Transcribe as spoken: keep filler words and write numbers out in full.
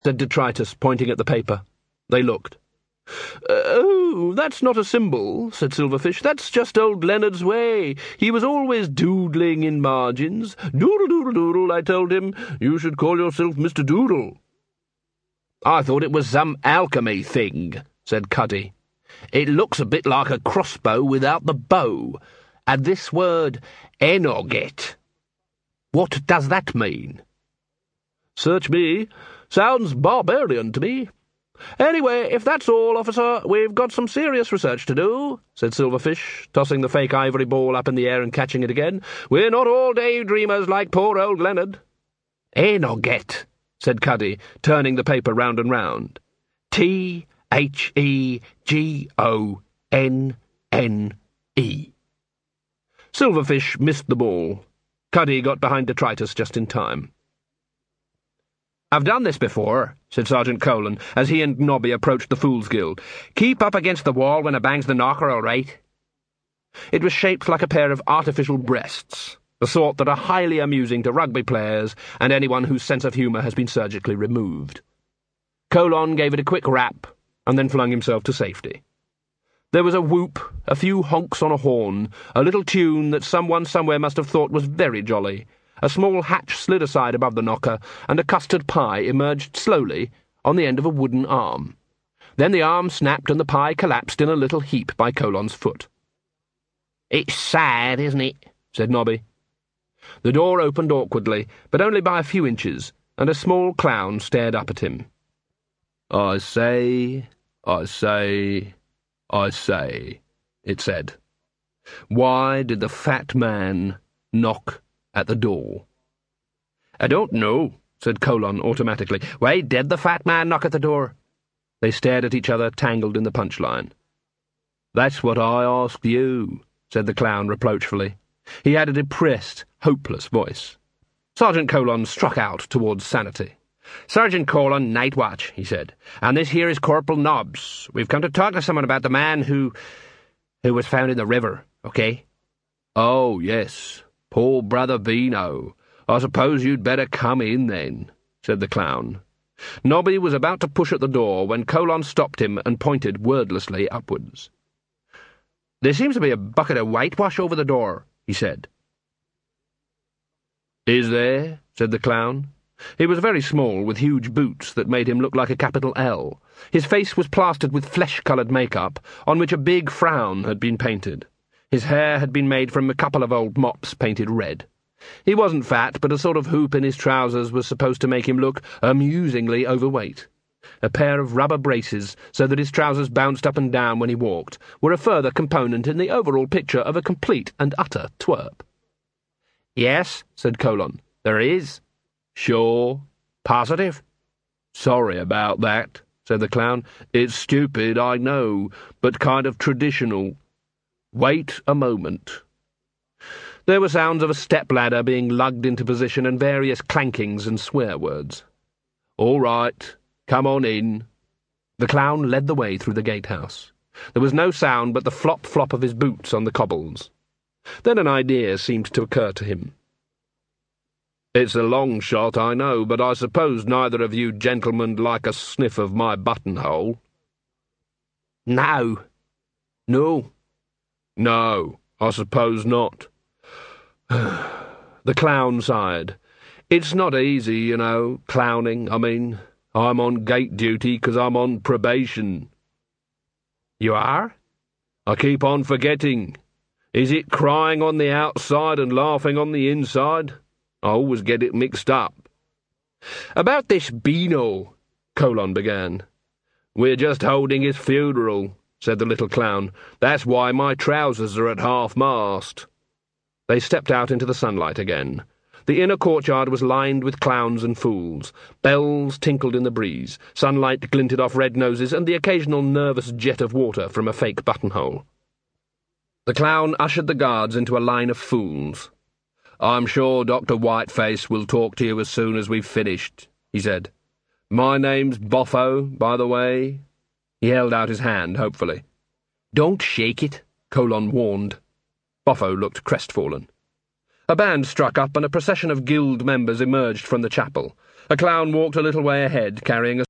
said Detritus, pointing at the paper. They looked. "Oh, that's not a symbol," said Silverfish. "That's just old Leonard's way. He was always doodling in margins. Doodle-doodle-doodle, I told him. You should call yourself Mister Doodle." "I thought it was some alchemy thing," said Cuddy. "It looks a bit like a crossbow without the bow. And this word, enoget. What does that mean?" "Search me. Sounds barbarian to me. Anyway, if that's all, officer, we've got some serious research to do," said Silverfish, tossing the fake ivory ball up in the air and catching it again. "We're not all daydreamers like poor old Leonard." "Enoget," said Cuddy, turning the paper round and round. T H E G O N N E. Silverfish missed the ball. Cuddy got behind Detritus just in time. "I've done this before," said Sergeant Colon, as he and Nobby approached the Fool's Guild. "Keep up against the wall when it bangs the knocker, all right." It was shaped like a pair of artificial breasts, the sort that are highly amusing to rugby players and anyone whose sense of humour has been surgically removed. Colon gave it a quick rap, and then flung himself to safety. There was a whoop, a few honks on a horn, a little tune that someone somewhere must have thought was very jolly. A small hatch slid aside above the knocker, and a custard pie emerged slowly on the end of a wooden arm. Then the arm snapped and the pie collapsed in a little heap by Colon's foot. "It's sad, isn't it?" said Nobby. The door opened awkwardly, but only by a few inches, and a small clown stared up at him. "I say, I say, I say," it said. "Why did the fat man knock at the door?" "I don't know," said Colon automatically. "Why did the fat man knock at the door?" They stared at each other, tangled in the punchline. "That's what I asked you," said the clown reproachfully. He had a depressed, hopeless voice. Sergeant Colon struck out towards sanity. "Sergeant Colon, night watch," he said. "And this here is Corporal Nobbs. We've come to talk to someone about the man who... who was found in the river, okay?" "Oh, yes. Poor brother Vino. I suppose you'd better come in, then," said the clown. Nobby was about to push at the door when Colon stopped him and pointed wordlessly upwards. "There seems to be a bucket of whitewash over the door," he said. "Is there?" said the clown. He was very small, with huge boots that made him look like a capital L. His face was plastered with flesh-coloured makeup, on which a big frown had been painted. His hair had been made from a couple of old mops painted red. He wasn't fat, but a sort of hoop in his trousers was supposed to make him look amusingly overweight. A pair of rubber braces, so that his trousers bounced up and down when he walked, were a further component in the overall picture of a complete and utter twerp. "Yes," said Colon, "there is." "Sure? Positive?" "Sorry about that," said the clown. "It's stupid, I know, but kind of traditional. Wait a moment." There were sounds of a step-ladder being lugged into position and various clankings and swear words. "All right, come on in." The clown led the way through the gatehouse. There was no sound but the flop-flop of his boots on the cobbles. Then an idea seemed to occur to him. "It's a long shot, I know, but I suppose neither of you gentlemen like a sniff of my buttonhole?" "No." "No?" "No, I suppose not." The clown sighed. "It's not easy, you know, clowning, I mean. I'm on gate duty 'cause I'm on probation." "You are?" "I keep on forgetting. Is it crying on the outside and laughing on the inside? I always get it mixed up." "About this Beano," Colon began. "We're just holding his funeral," said the little clown. "That's why my trousers are at half-mast." They stepped out into the sunlight again. The inner courtyard was lined with clowns and fools. Bells tinkled in the breeze. Sunlight glinted off red noses and the occasional nervous jet of water from a fake buttonhole. The clown ushered the guards into a line of fools. "I'm sure Doctor Whiteface will talk to you as soon as we've finished," he said. "My name's Boffo, by the way." He held out his hand hopefully. "Don't shake it," Colon warned. Boffo looked crestfallen. A band struck up and a procession of guild members emerged from the chapel. A clown walked a little way ahead, carrying a